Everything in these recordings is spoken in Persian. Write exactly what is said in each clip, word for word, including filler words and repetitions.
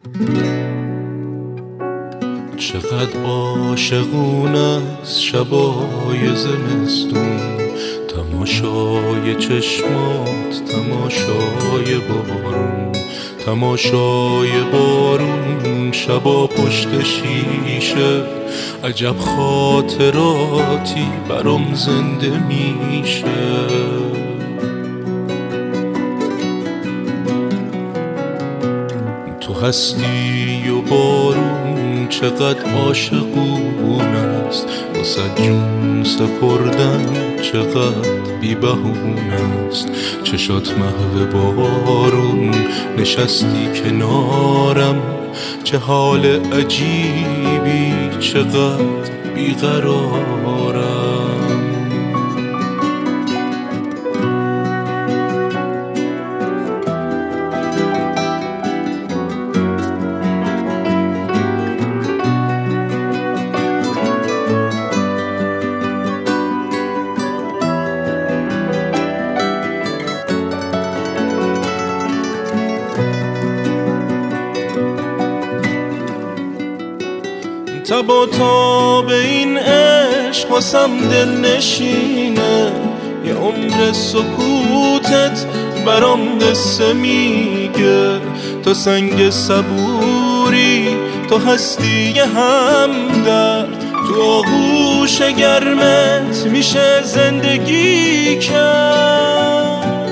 چقدر عاشقونه است شبای زمستون، تماشای چشمات، تماشای بارون، تماشای بارون، شبا پشت شیشه. عجب خاطراتی برام زنده میشه. تو هستی و بارون چقدر عاشقون است، واسه جون سپردن چقدر بی بهونه است. چشات محو بارون نشستی کنارم، چه حال عجیبی، چقدر بیقرارم. تبا تا به این عشق واسم دل نشینه، یه عمر سکوتت برام قصه میگه. تو سنگ صبوری، تو هستی یه همدرد، تو آغوش گرمت میشه زندگی کرد.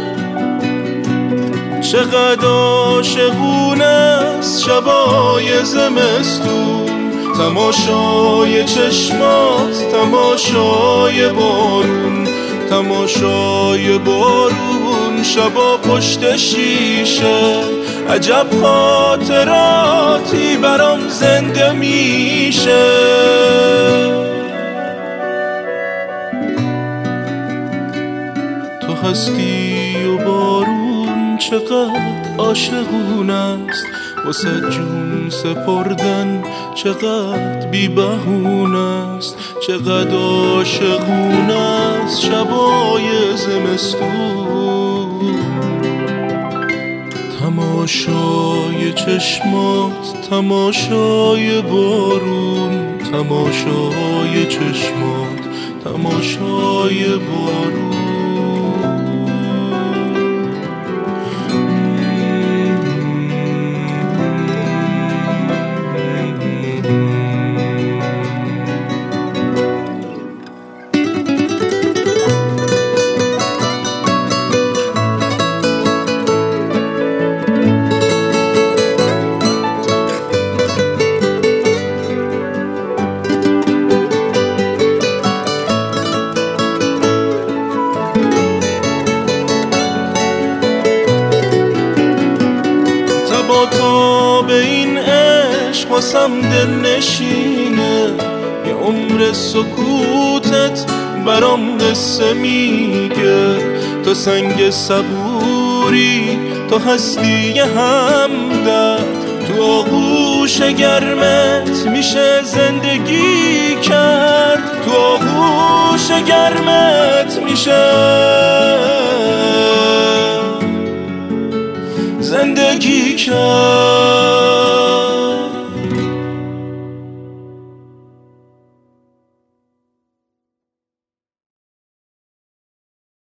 چقدر عاشقونه است شبای زمستون، تماشای چشمات، تماشای بارون، تماشای بارون، شبا پشت شیشه. عجب خاطراتی برام زنده میشه. تو هستی و بارون چقدر عاشقون است، واسه جون سپردن چقدر بی بهونه است. چقدر عاشقون است شبای زمستون، تماشای چشمات، تماشای بارون، تماشای چشمات، تماشای بارون. تا به این عشق واسم دل نشینه، یه عمر سکوتت برام قصه میگه. تو سنگ صبوری، تو هستی یه همدرد، تو آغوش گرمت میشه زندگی کرد، تو آغوش گرمت میشه